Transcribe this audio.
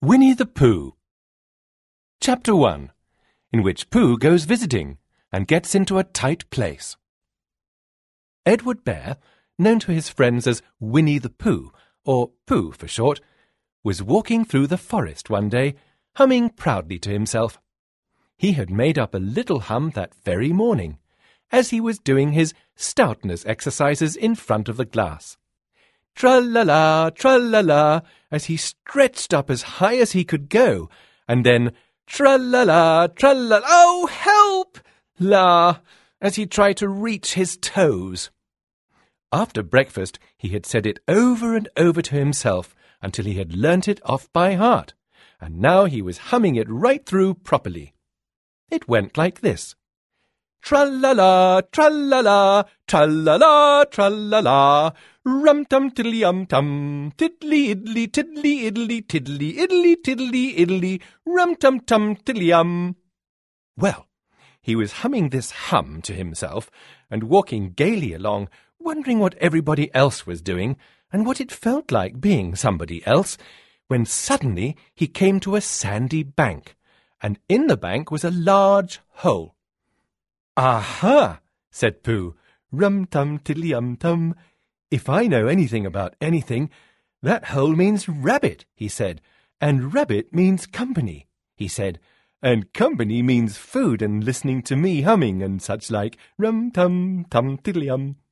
Winnie the Pooh. Chapter 1, in which Pooh goes visiting and gets into a tight place. Edward Bear, known to his friends as Winnie the Pooh, or Pooh for short, was walking through the forest one day, humming proudly to himself. He had made up a little hum that very morning, as he was doing his stoutness exercises in front of the glass. Tra-la-la, tra-la-la, as he stretched up as high as he could go, and then tra-la-la, tra-la-la, oh, help! La, as he tried to reach his toes. After breakfast, he had said it over and over to himself until he had learnt it off by heart, and now he was humming it right through properly. It went like this. Tra-la-la, tra-la-la, tra-la-la, tra-la-la, rum-tum-tiddly-um-tum, tiddly-iddly, tiddly-iddly, tiddly-iddly, tiddly-iddly, rum-tum-tum, tiddly-um. Well, he was humming this hum to himself and walking gaily along, wondering what everybody else was doing and what it felt like being somebody else, when suddenly he came to a sandy bank, and in the bank was a large hole. "Aha!" said Pooh. "Rum-tum-tiddly-um-tum. If I know anything about anything, that hole means rabbit," he said, "and rabbit means company," he said, "and company means food and listening to me humming and such like, rum-tum-tum-tiddly-um."